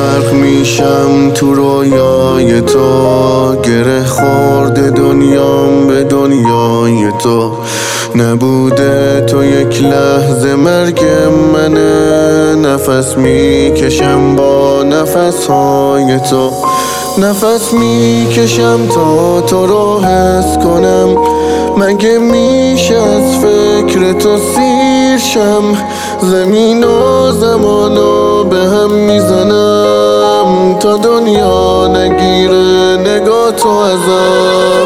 غرق میشم تو رویای تو، گره خورده دنیام به دنیای تو. نبوده تو یک لحظه مرگ منه، نفس میکشم با نفس های تو. نفس میکشم تا تو رو حس کنم، مگه میشه از فکر تو سیر شم؟ زمین و زمانو به هم میزنم تا دنیا نگیره نگاه تو ازم.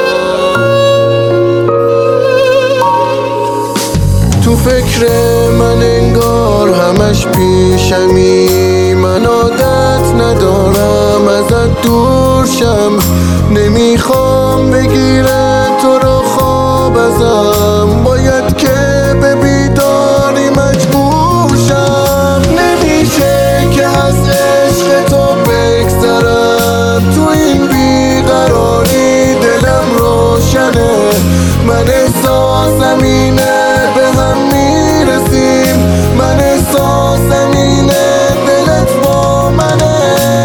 تو فکر من انگار همش پیشمی، من عادت ندارم ازت دور شم. نمیخوام بگیره تو رو خواب ازم، باید که به بیداری مجبور شم. نمیشه که از عشق تو بگذرم، تو این بیقراری دلم روشنه. من احساسم اینه به هم میرسیم، من احساسم اینه دلت با منه.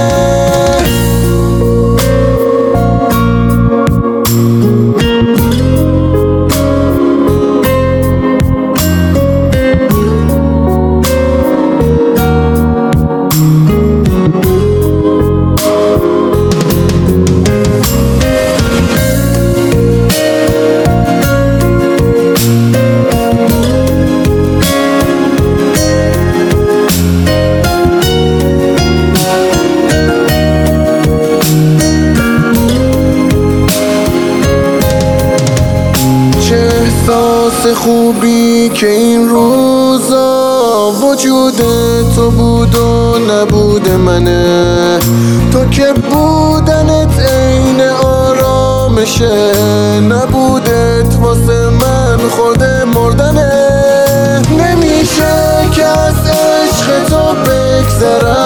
احساس خوبی که این روزا وجود تو بود و نبود منه. تو که بودنت عین آرامشه، نبودت واسه من خورده مردنه. نمیشه که از عشق تو بگذرم،